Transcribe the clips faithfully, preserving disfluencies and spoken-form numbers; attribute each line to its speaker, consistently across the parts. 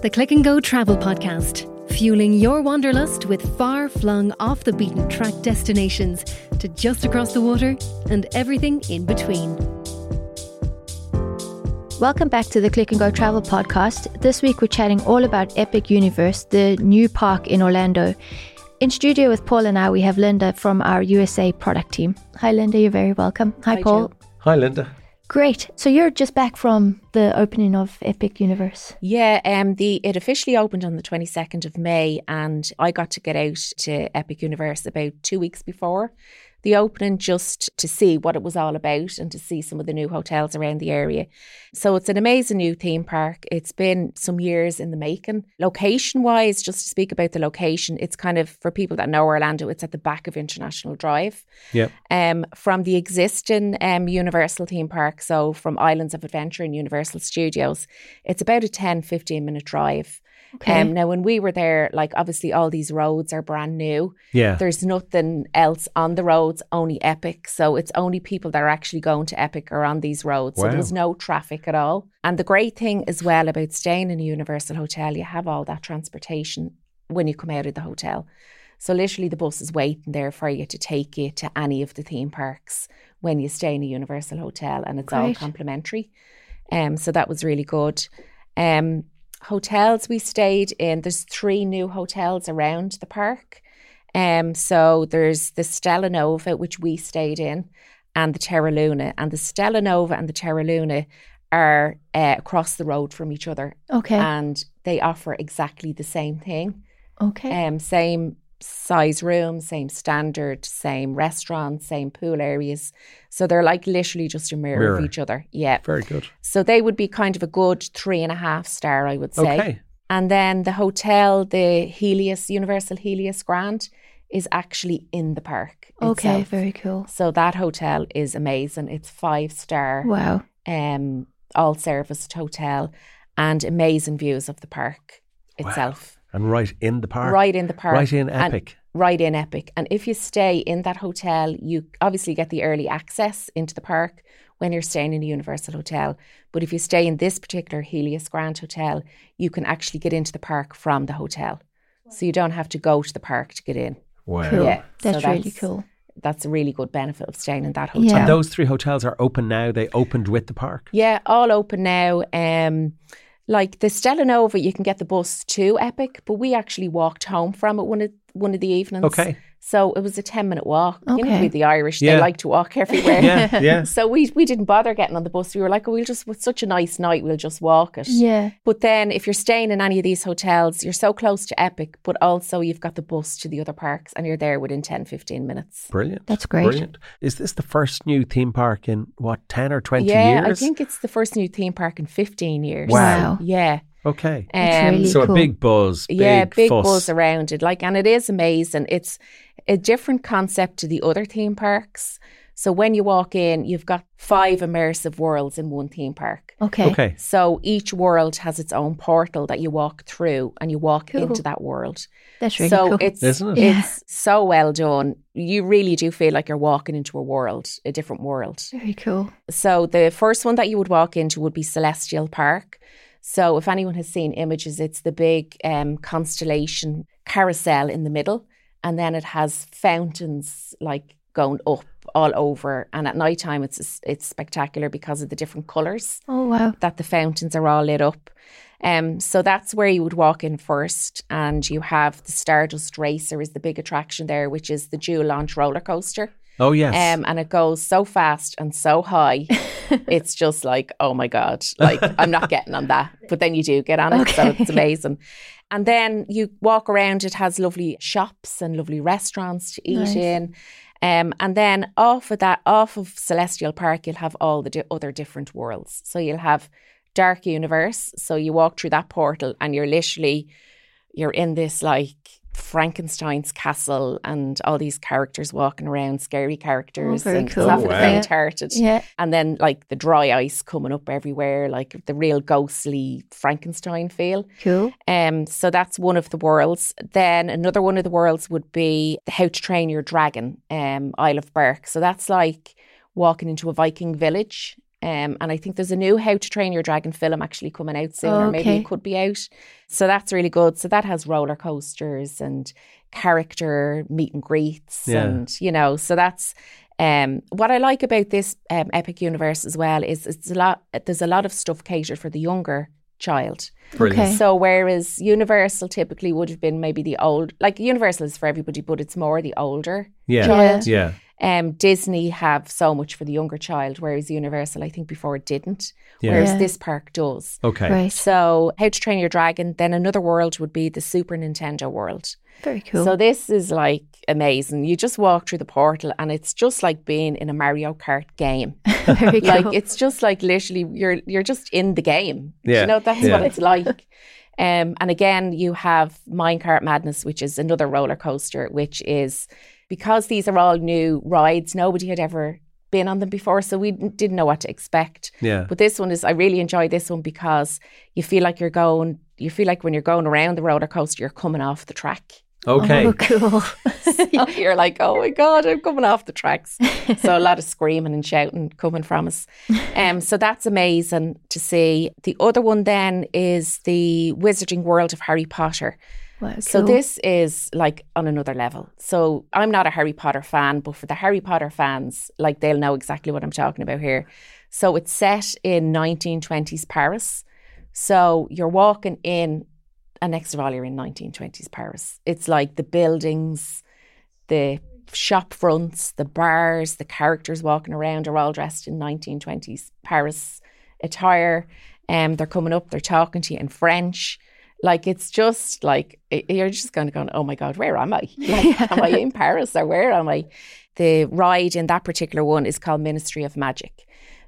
Speaker 1: the Click and Go Travel Podcast, fueling your wanderlust with far-flung off-the-beaten-track destinations to just across the water and everything in between.
Speaker 2: Welcome back to the Click and Go Travel Podcast. This week we're chatting all about Epic Universe, the new park in Orlando. In studio with Paul and I, we have Linda from our U S A product team. Hi Linda, you're very welcome. Hi, Hi Paul.
Speaker 3: Jill. Hi Linda.
Speaker 2: Great. So you're just back from the opening of Epic Universe.
Speaker 4: Yeah, um, the it officially opened on the twenty-second of May, and I got to get out to Epic Universe about two weeks before the opening, just to see what it was all about and to see some of the new hotels around the area. So it's an amazing new theme park. It's been some years in the making. Location-wise, just to speak about the location, it's kind of, for people that know Orlando, it's at the back of International Drive.
Speaker 3: Yeah. Um,
Speaker 4: from the existing um, Universal theme park, so from Islands of Adventure and Universal Studios, it's about a ten, fifteen minute drive.
Speaker 2: Okay.
Speaker 4: Um, now, when we were there, like obviously all these roads are brand new.
Speaker 3: Yeah.
Speaker 4: There's nothing else on the roads, only Epic. So it's only people that are actually going to Epic are on these roads.
Speaker 3: Wow.
Speaker 4: So there was no traffic at all. And the great thing as well about staying in a Universal hotel, you have all that transportation when you come out of the hotel. So literally the bus is waiting there for you to take you to any of the theme parks when you stay in a Universal hotel, and it's
Speaker 2: Great.
Speaker 4: all complimentary. Um, so that was really good. Um, hotels we stayed in, there's three new hotels around the park. Um, so there's the Stella Nova, which we stayed in, and the Terra Luna. And the Stella Nova and the Terra Luna are uh, across the road from each other.
Speaker 2: Okay.
Speaker 4: And they offer exactly the same thing.
Speaker 2: Okay.
Speaker 4: Um, same size room, same standard, same restaurant, same pool areas. So they're like literally just a mirror,
Speaker 3: Mirror.
Speaker 4: of each other. Yeah.
Speaker 3: Very good.
Speaker 4: So they would be kind of a good three and a half star, I would say.
Speaker 3: Okay.
Speaker 4: And then the hotel, the Helios, Universal Helios Grand, is actually in the park
Speaker 2: Okay,
Speaker 4: itself.
Speaker 2: very cool.
Speaker 4: So that hotel is amazing. It's five star,
Speaker 2: Wow.
Speaker 4: um, all serviced hotel, and amazing views of the park
Speaker 3: Wow.
Speaker 4: itself.
Speaker 3: And right in the park.
Speaker 4: Right in the park.
Speaker 3: Right in
Speaker 4: And
Speaker 3: Epic.
Speaker 4: right in Epic. And if you stay in that hotel, you obviously get the early access into the park when you're staying in a Universal hotel. But if you stay in this particular Helios Grand Hotel, you can actually get into the park from the hotel. So you don't have to go to the park to get in.
Speaker 3: Wow.
Speaker 2: Cool.
Speaker 4: Yeah,
Speaker 2: That's
Speaker 4: so
Speaker 2: really
Speaker 4: that's-
Speaker 2: cool.
Speaker 4: That's a really good benefit of staying in that hotel.
Speaker 2: Yeah.
Speaker 3: And those three hotels are open now. They opened with the park.
Speaker 4: Yeah, all open now. Um, like the Stella Nova, you can get the bus to Epic, but we actually walked home from it one of one of the evenings.
Speaker 3: Okay.
Speaker 4: So it was a ten minute walk. You know,
Speaker 2: Okay.
Speaker 4: with the Irish,
Speaker 3: Yeah.
Speaker 4: they like to walk everywhere.
Speaker 3: Yeah, yeah.
Speaker 4: So we we didn't bother getting on the bus. We were like, oh, we'll just, with such a nice night, we'll just walk it.
Speaker 2: Yeah.
Speaker 4: But then if you're staying in any of these hotels, you're so close to Epic, but also you've got the bus to the other parks and you're there within ten, fifteen minutes.
Speaker 3: Brilliant.
Speaker 2: That's great.
Speaker 3: Brilliant. Is this the first new theme park in, what, ten or twenty
Speaker 4: yeah,
Speaker 3: years?
Speaker 4: I think it's the first new theme park in fifteen years.
Speaker 3: Wow.
Speaker 4: Yeah.
Speaker 3: Okay.
Speaker 2: That's
Speaker 4: Um,
Speaker 2: really
Speaker 3: so
Speaker 2: cool.
Speaker 3: a big buzz, big
Speaker 4: yeah, big
Speaker 3: fuss.
Speaker 4: buzz around it. Like, and it is amazing. It's a different concept to the other theme parks. So when you walk in, you've got five immersive worlds in one theme park.
Speaker 2: Okay.
Speaker 3: Okay.
Speaker 4: So each world has its own portal that you walk through, and you walk
Speaker 2: Cool.
Speaker 4: into that world.
Speaker 2: That's really
Speaker 4: so
Speaker 2: cool.
Speaker 4: it's
Speaker 3: Isn't it?
Speaker 2: Yeah.
Speaker 4: it's so well done. You really do feel like you're walking into a world, a different world.
Speaker 2: Very cool.
Speaker 4: So the first one that you would walk into would be Celestial Park. So if anyone has seen images, it's the big um, constellation carousel in the middle, and then it has fountains like going up all over. And at night time, it's it's spectacular because of the different colours
Speaker 2: Oh, wow.
Speaker 4: that the fountains are all lit up. Um, so that's where you would walk in first, and you have the Stardust Racer is the big attraction there, which is the dual launch roller coaster.
Speaker 3: Oh, yes.
Speaker 4: Um, and it goes so fast and so high. It's just like, oh my God, like I'm not getting on that. But then you do get on it. So
Speaker 2: Okay.
Speaker 4: it's amazing. And then you walk around, it has lovely shops and lovely restaurants to eat
Speaker 2: Nice.
Speaker 4: in. Um, and then off of that, off of Celestial Park, you'll have all the di- other different worlds. So you'll have Dark Universe. So you walk through that portal and you're literally, you're in this like Frankenstein's castle and all these characters walking around, scary characters.
Speaker 2: Oh, very
Speaker 4: and
Speaker 2: cool.
Speaker 4: stuff for
Speaker 3: Oh,
Speaker 4: the
Speaker 3: wow.
Speaker 4: faint-hearted.
Speaker 2: Yeah.
Speaker 4: And then like the dry ice coming up everywhere, like the real ghostly Frankenstein feel.
Speaker 2: Cool.
Speaker 4: Um, so that's one of the worlds. Then another one of the worlds would be How to Train Your Dragon, um, Isle of Berk. So that's like walking into a Viking village. Um, and I think there's a new How to Train Your Dragon film actually coming out soon,
Speaker 2: Oh,
Speaker 4: or maybe
Speaker 2: okay.
Speaker 4: it could be out. So that's really good. So that has roller coasters and character meet and greets,
Speaker 3: Yeah.
Speaker 4: and you know, so that's um, what I like about this um, Epic Universe as well is it's a lot. There's a lot of stuff catered for the younger child.
Speaker 3: Brilliant.
Speaker 2: Okay.
Speaker 4: So whereas Universal typically would have been maybe the old, like Universal is for everybody, but it's more the older
Speaker 3: Yeah.
Speaker 4: child.
Speaker 3: Yeah.
Speaker 4: Um, Disney have so much for the younger child, whereas Universal, I think before it didn't.
Speaker 3: Yeah.
Speaker 4: Whereas
Speaker 2: Yeah.
Speaker 4: this park does.
Speaker 3: Okay.
Speaker 2: Right.
Speaker 4: So How to Train Your Dragon, then another world would be the Super Nintendo world.
Speaker 2: Very cool.
Speaker 4: So this is like amazing. You just walk through the portal and it's just like being in a Mario Kart game.
Speaker 2: Very cool.
Speaker 4: Like it's just like literally you're you're just in the game.
Speaker 3: Yeah.
Speaker 4: You know, that's
Speaker 3: Yeah.
Speaker 4: what it's like. Um, and again, you have Minecart Madness, which is another roller coaster, which is because these are all new rides, nobody had ever been on them before, so we d- didn't know what to expect.
Speaker 3: Yeah.
Speaker 4: But this one is, I really enjoy this one because you feel like you're going, you feel like when you're going around the roller coaster, you're coming off the track.
Speaker 3: Okay.
Speaker 2: Oh, cool.
Speaker 4: So you're like, oh my God, I'm coming off the tracks. So a lot of screaming and shouting coming from us. Um, so that's amazing to see. The other one then is the Wizarding World of Harry Potter.
Speaker 2: Wow,
Speaker 4: So
Speaker 2: cool.
Speaker 4: this is like on another level. So I'm not a Harry Potter fan, but for the Harry Potter fans, like they'll know exactly what I'm talking about here. So it's set in nineteen twenties Paris. So you're walking in, and next of all, you're in nineteen twenties Paris. It's like the buildings, the shop fronts, the bars, the characters walking around are all dressed in nineteen twenties Paris attire. Um, they're coming up, they're talking to you in French. Like, it's just like, it- you're just kind of going, oh my God, where am I? Like, am I in Paris or where am I? The ride in that particular one is called Ministry of Magic.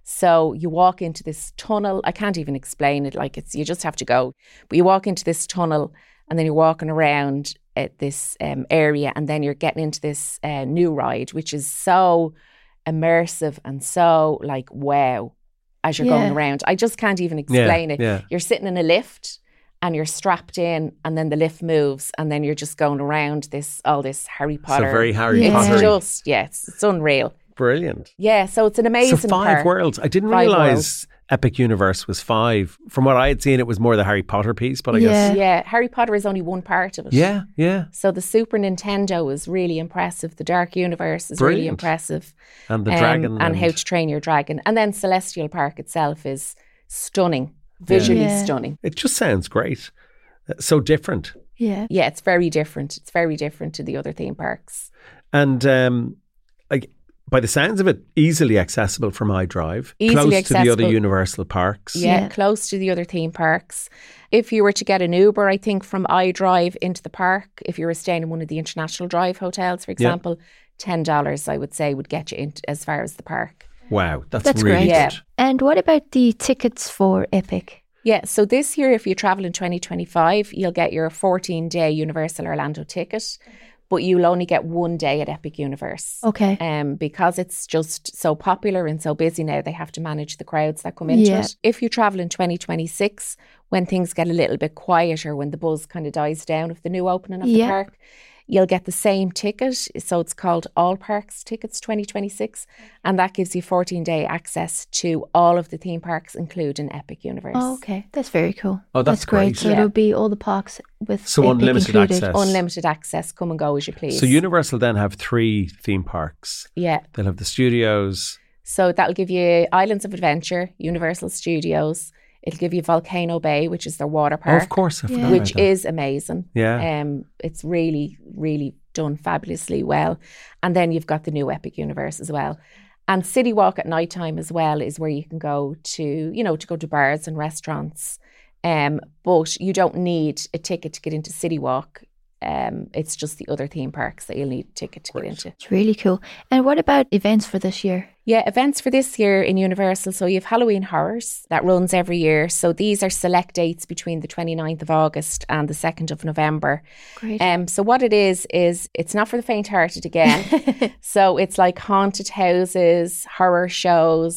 Speaker 4: So you walk into this tunnel. I can't even explain it. Like, it's, you just have to go. But you walk into this tunnel and then you're walking around at this um, area, and then you're getting into this uh, new ride, which is so immersive and so like, wow, as you're
Speaker 2: Yeah.
Speaker 4: going around. I just can't even explain it.
Speaker 3: yeah.
Speaker 4: You're sitting in a lift and you're strapped in, and then the lift moves, and then you're just going around this, all this Harry Potter.
Speaker 3: So very Harry
Speaker 2: Yeah.
Speaker 3: Potter.
Speaker 4: It's just, yeah, it's, it's unreal.
Speaker 3: Brilliant.
Speaker 4: Yeah, so it's an amazing
Speaker 3: So five
Speaker 4: park.
Speaker 3: worlds. I didn't
Speaker 4: Five
Speaker 3: realise Epic Universe was five. From what I had seen, it was more the Harry Potter piece, but I
Speaker 2: Yeah.
Speaker 3: guess.
Speaker 4: Yeah, Harry Potter is only one part of it.
Speaker 3: Yeah, yeah.
Speaker 4: So the Super Nintendo is really impressive. The Dark Universe is really
Speaker 3: Brilliant.
Speaker 4: impressive.
Speaker 3: And the
Speaker 4: Um,
Speaker 3: dragon.
Speaker 4: and How to Train Your Dragon. And then Celestial Park itself is stunning, visually
Speaker 2: Yeah.
Speaker 4: stunning.
Speaker 3: It just sounds great. Uh, So different.
Speaker 2: Yeah.
Speaker 4: Yeah, it's very different. It's very different to the other theme parks.
Speaker 3: And um, like by the sounds of it, easily accessible from iDrive.
Speaker 4: Easily
Speaker 3: close to the
Speaker 4: accessible.
Speaker 3: other Universal parks.
Speaker 4: Yeah,
Speaker 2: Yeah.
Speaker 4: close to the other theme parks. If you were to get an Uber, I think from iDrive into the park, if you were staying in one of the International Drive hotels, for example, ten dollars I would say would get you in as far as the park.
Speaker 3: Wow, that's,
Speaker 2: That's
Speaker 3: really
Speaker 2: great.
Speaker 3: good.
Speaker 4: Yeah.
Speaker 2: And what about the tickets for Epic?
Speaker 4: Yeah, so this year, if you travel in twenty twenty-five, you'll get your fourteen-day Universal Orlando ticket, but you'll only get one day at Epic Universe.
Speaker 2: Okay.
Speaker 4: Um, because it's just so popular and so busy now, they have to manage the crowds that come into
Speaker 2: Yeah.
Speaker 4: it. If you travel in twenty twenty-six, when things get a little bit quieter, when the buzz kind of dies down of the new opening of
Speaker 2: Yeah.
Speaker 4: the park, you'll get the same ticket. So it's called All Parks Tickets twenty twenty-six. And that gives you fourteen-day access to all of the theme parks, including Epic Universe.
Speaker 2: Oh, okay. That's very cool.
Speaker 3: Oh, that's
Speaker 2: great.
Speaker 3: great.
Speaker 2: So
Speaker 4: Yeah.
Speaker 2: it'll be all the parks with
Speaker 3: So
Speaker 2: Epic
Speaker 3: unlimited
Speaker 2: included.
Speaker 3: access.
Speaker 4: Unlimited access, come and go as you please.
Speaker 3: So Universal then have three theme parks.
Speaker 4: Yeah.
Speaker 3: They'll have the studios.
Speaker 4: So that'll give you Islands of Adventure, Universal Studios. It'll give you Volcano Bay, which is their water
Speaker 3: Oh,
Speaker 4: park,
Speaker 3: of course, I
Speaker 2: Yeah.
Speaker 3: forgot
Speaker 4: which
Speaker 3: about that.
Speaker 4: is amazing.
Speaker 3: Yeah.
Speaker 4: Um, it's really, really done fabulously well. And then you've got the new Epic Universe as well. And City Walk at night time as well is where you can go to, you know, to go to bars and restaurants. Um, but you don't need a ticket to get into City Walk. Um, it's just the other theme parks that you'll need a ticket to get into.
Speaker 2: It's really cool. And what about events for this year?
Speaker 4: Yeah, events for this year in Universal. So you have Halloween Horrors that runs every year. So these are select dates between the twenty-ninth of August and the second of November.
Speaker 2: Great.
Speaker 4: Um, so what it is, is it's not for the faint-hearted again. So it's like haunted houses, horror shows.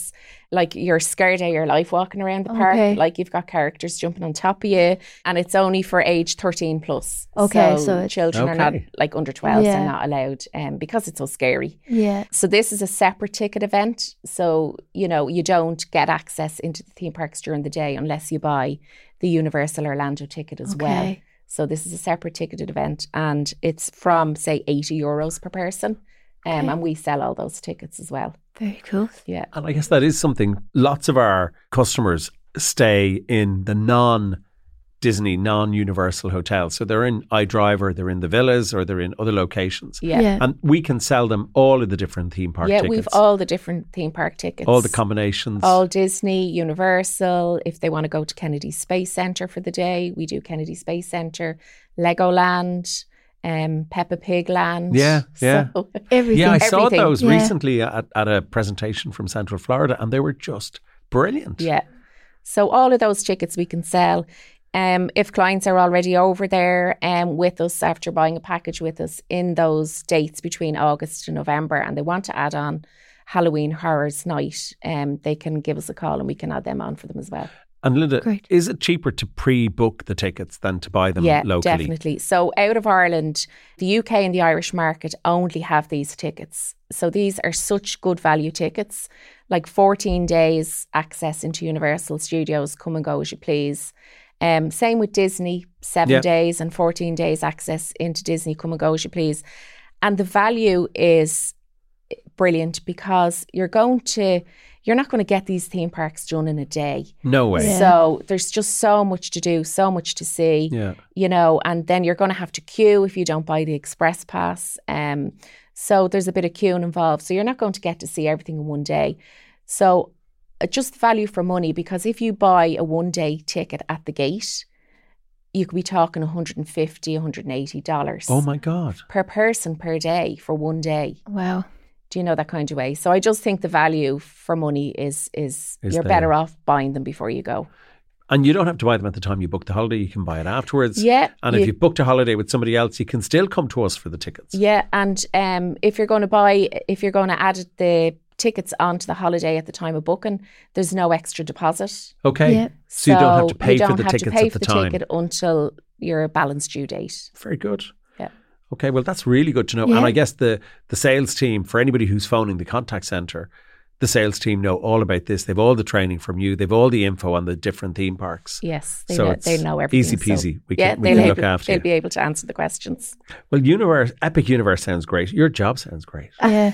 Speaker 4: like you're scared out of your life walking around the park.
Speaker 2: Okay.
Speaker 4: Like you've got characters jumping on top of you, and it's only for age thirteen plus.
Speaker 2: Okay, so
Speaker 4: so
Speaker 2: it's-
Speaker 4: children are not
Speaker 3: Okay.
Speaker 4: like under twelve,
Speaker 2: Yeah.
Speaker 4: are not allowed, um, because it's so scary.
Speaker 2: Yeah.
Speaker 4: So this is a separate ticket event. So, you know, you don't get access into the theme parks during the day unless you buy the Universal Orlando ticket as well.
Speaker 2: Okay.
Speaker 4: So this is a separate ticketed event, and it's from, say, eighty euros per person. Um,
Speaker 2: Okay.
Speaker 4: and we sell all those tickets as well.
Speaker 2: Very cool.
Speaker 4: Yeah.
Speaker 3: And I guess that is something, lots of our customers stay in the non-Disney, non-Universal hotels. So they're in iDriver, they're in the villas, or they're in other locations.
Speaker 4: Yeah.
Speaker 2: Yeah.
Speaker 3: And we can sell them all of the different theme park
Speaker 4: yeah,
Speaker 3: tickets.
Speaker 4: we've all the different theme park tickets.
Speaker 3: all the combinations.
Speaker 4: All Disney, Universal. If they want to go to Kennedy Space Centre for the day, we do Kennedy Space Centre, Legoland, um, Peppa Pig Land.
Speaker 3: Yeah, yeah.
Speaker 4: So,
Speaker 2: Everything.
Speaker 3: yeah, I saw
Speaker 4: everything.
Speaker 3: those
Speaker 2: Yeah.
Speaker 3: recently at, at a presentation from Central Florida, and they were just brilliant.
Speaker 4: yeah. So all of those tickets we can sell. Um, if clients are already over there um, with us after buying a package with us in those dates between August and November, and they want to add on Halloween Horrors Night, um, they can give us a call and we can add them on for them as well.
Speaker 3: And Linda,
Speaker 2: Great.
Speaker 3: is it cheaper to pre-book the tickets than to buy them
Speaker 4: Yeah,
Speaker 3: locally?
Speaker 4: definitely. So out of Ireland, the U K and the Irish market only have these tickets. So these are such good value tickets, like fourteen days access into Universal Studios, come and go as you please. Um, same with Disney, seven
Speaker 3: Yeah.
Speaker 4: days and fourteen days access into Disney, come and go as you please. And the value is brilliant because you're going to, you're not going to get these theme parks done in a day.
Speaker 3: No way.
Speaker 2: Yeah.
Speaker 4: So there's just so much to do, so much to see,
Speaker 3: Yeah.
Speaker 4: you know, and then you're going to have to queue if you don't buy the express pass. Um, so there's a bit of queuing involved. So you're not going to get to see everything in one day. So uh, just value for money, because if you buy a one day ticket at the gate, you could be talking one hundred fifty dollars, one hundred eighty dollars
Speaker 3: Oh my God.
Speaker 4: per person per day for one day.
Speaker 2: Wow.
Speaker 4: Do you know, that kind of way? So I just think the value for money is is,
Speaker 3: Is
Speaker 4: you're
Speaker 3: there.
Speaker 4: better off buying them before you go.
Speaker 3: And you don't have to buy them at the time you book the holiday. You can buy it afterwards.
Speaker 4: Yeah.
Speaker 3: And if you booked a holiday with somebody else, you can still come to us for the tickets.
Speaker 4: Yeah, and um, if you're going to buy, if you're going to add the tickets onto the holiday at the time of booking, there's no extra deposit.
Speaker 3: Okay.
Speaker 2: Yeah.
Speaker 3: So, you don't have to
Speaker 4: So
Speaker 3: pay
Speaker 4: you
Speaker 3: for
Speaker 4: don't
Speaker 3: the
Speaker 4: have to
Speaker 3: tickets
Speaker 4: pay
Speaker 3: at
Speaker 4: for
Speaker 3: the
Speaker 4: the
Speaker 3: time.
Speaker 4: ticket until your balance due date.
Speaker 3: Very good.
Speaker 4: Yeah.
Speaker 3: Okay, well, that's really good to know.
Speaker 2: Yeah.
Speaker 3: And I guess the the sales team, for anybody who's phoning the contact centre, the sales team know all about this. They've all the training from you. They've all the info on the different theme parks.
Speaker 4: Yes, they
Speaker 3: So
Speaker 4: know,
Speaker 3: it's
Speaker 4: they know everything.
Speaker 3: easy
Speaker 4: so-
Speaker 3: peasy. We
Speaker 4: yeah,
Speaker 3: can- we
Speaker 4: they'll,
Speaker 3: can
Speaker 4: able,
Speaker 3: look after
Speaker 4: they'll
Speaker 3: you.
Speaker 4: be able to answer the questions.
Speaker 3: Well, Universe, Epic Universe sounds great. Your job sounds great.
Speaker 2: Yeah.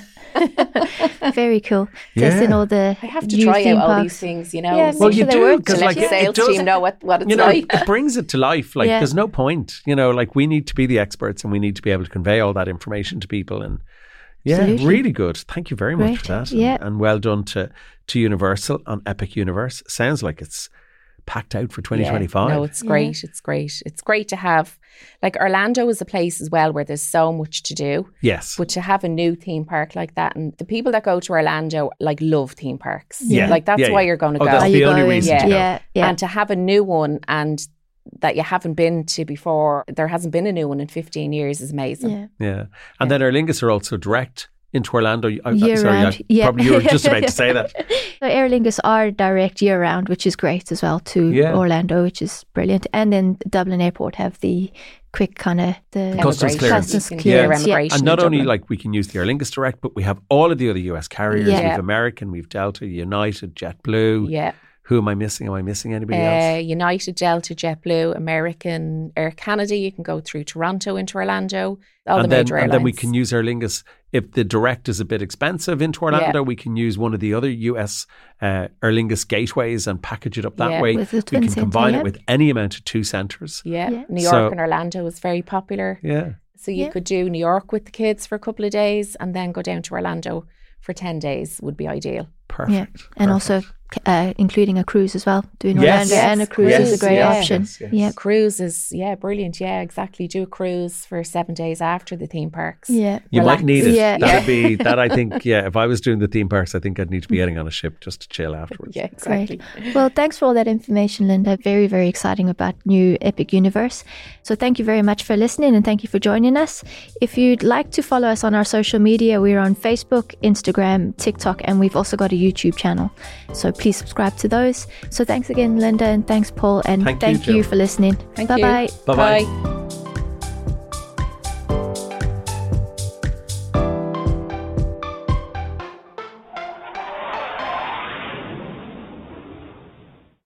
Speaker 2: Very cool.
Speaker 3: Yeah.
Speaker 2: Testing all the
Speaker 4: I have to
Speaker 2: new
Speaker 4: try
Speaker 2: theme
Speaker 4: out all
Speaker 2: parks.
Speaker 4: these things, you know.
Speaker 2: Yeah,
Speaker 4: so
Speaker 3: Well,
Speaker 2: make
Speaker 3: you
Speaker 2: sure they
Speaker 3: do,
Speaker 2: work.
Speaker 4: to
Speaker 3: because
Speaker 4: let
Speaker 3: like
Speaker 4: the
Speaker 3: it,
Speaker 4: sales
Speaker 3: it does,
Speaker 4: team know what, what it's
Speaker 3: you know,
Speaker 4: like.
Speaker 3: it brings it to life. Like
Speaker 2: Yeah.
Speaker 3: there's no point, you know, like we need to be the experts and we need to be able to convey all that information to people. And yeah,
Speaker 2: Absolutely.
Speaker 3: really good. Thank you very much
Speaker 2: Great.
Speaker 3: for that.
Speaker 2: Yeah.
Speaker 3: And, and well done to, to Universal on Epic Universe. Sounds like it's packed out for twenty twenty-five.
Speaker 4: Yeah, no, it's great. It's great. It's great to have, like, Orlando is a place as well where there's so much to do.
Speaker 3: yes.
Speaker 4: But to have a new theme park like that, and the people that go to Orlando like love theme parks.
Speaker 3: Yeah.
Speaker 4: Like that's
Speaker 3: Yeah,
Speaker 4: why
Speaker 3: yeah.
Speaker 4: you're going to
Speaker 3: Oh,
Speaker 4: go.
Speaker 3: that's
Speaker 2: Are
Speaker 3: the
Speaker 2: you
Speaker 3: only
Speaker 2: going?
Speaker 3: reason
Speaker 4: Yeah.
Speaker 3: to go.
Speaker 2: Yeah. Yeah.
Speaker 4: And to have a new one and that you haven't been to before, there hasn't been a new one in fifteen years is amazing.
Speaker 2: yeah.
Speaker 3: Yeah. And then Aer Lingus are also direct into Orlando. I,
Speaker 2: Year
Speaker 3: sorry,
Speaker 2: round.
Speaker 3: I,
Speaker 2: Yeah.
Speaker 3: probably you were just about to say that.
Speaker 2: So Aer Lingus are direct year round, which is great as well to
Speaker 3: Yeah.
Speaker 2: Orlando, which is brilliant. And then Dublin Airport have the quick kind of the
Speaker 3: Customs
Speaker 4: Immigration.
Speaker 3: clearance.
Speaker 2: Customs
Speaker 4: You can
Speaker 2: clearance,
Speaker 4: clear
Speaker 2: yeah.
Speaker 4: immigration
Speaker 3: And not
Speaker 4: in
Speaker 3: only
Speaker 4: Dublin.
Speaker 3: like we can use the Aer Lingus Direct, but we have all of the other U S carriers.
Speaker 2: Yeah.
Speaker 3: We've American, we've Delta, United, JetBlue.
Speaker 4: Yeah.
Speaker 3: Who am I missing? Am I missing anybody
Speaker 4: Uh,
Speaker 3: else?
Speaker 4: United, Delta, JetBlue, American, Air Canada. You can go through Toronto into Orlando. All
Speaker 3: And
Speaker 4: the
Speaker 3: then,
Speaker 4: major
Speaker 3: and
Speaker 4: airlines.
Speaker 3: then we can use Aer Lingus. If the direct is a bit expensive into Orlando, we can use one of the other U S uh, Aer Lingus gateways and package it up that
Speaker 4: Yeah.
Speaker 3: way.
Speaker 2: With the
Speaker 3: We
Speaker 2: twin
Speaker 3: can
Speaker 2: centre,
Speaker 3: combine
Speaker 2: yeah.
Speaker 3: it with any amount of two centres.
Speaker 4: Yeah.
Speaker 2: Yeah.
Speaker 4: New York
Speaker 3: So-
Speaker 4: and Orlando is very popular.
Speaker 3: Yeah.
Speaker 4: So you
Speaker 2: Yeah.
Speaker 4: could do New York with the kids for a couple of days and then go down to Orlando for ten days would be ideal.
Speaker 3: Perfect.
Speaker 2: Yeah. And also uh, including a cruise as well. Doing
Speaker 3: Yes.
Speaker 2: Orlando
Speaker 4: Yes.
Speaker 2: and a cruise
Speaker 4: Yes.
Speaker 2: is a great
Speaker 4: Yes.
Speaker 2: option.
Speaker 3: Yes, yes.
Speaker 2: Yeah.
Speaker 4: Cruise is, yeah, brilliant. Yeah, exactly. Do a cruise for seven days after the theme parks.
Speaker 2: Yeah.
Speaker 3: You
Speaker 4: Relax.
Speaker 3: might need it.
Speaker 2: Yeah.
Speaker 3: That'd be that. I think. Yeah, if I was doing the theme parks, I think I'd need to be getting on a ship just to chill afterwards.
Speaker 4: Yeah, exactly.
Speaker 2: Well, thanks for all that information, Linda. Very, very exciting about new Epic Universe. So thank you very much for listening and thank you for joining us. If you'd like to follow us on our social media, we're on Facebook, Instagram, TikTok, and we've also got a YouTube channel. So please subscribe to those. So thanks again, Linda, and thanks, Paul, and
Speaker 3: Thank
Speaker 2: thank,
Speaker 3: you,
Speaker 2: you
Speaker 3: Jill.
Speaker 2: for listening.
Speaker 4: Thank
Speaker 2: Bye-bye.
Speaker 4: you.
Speaker 3: Bye-bye.
Speaker 4: Bye.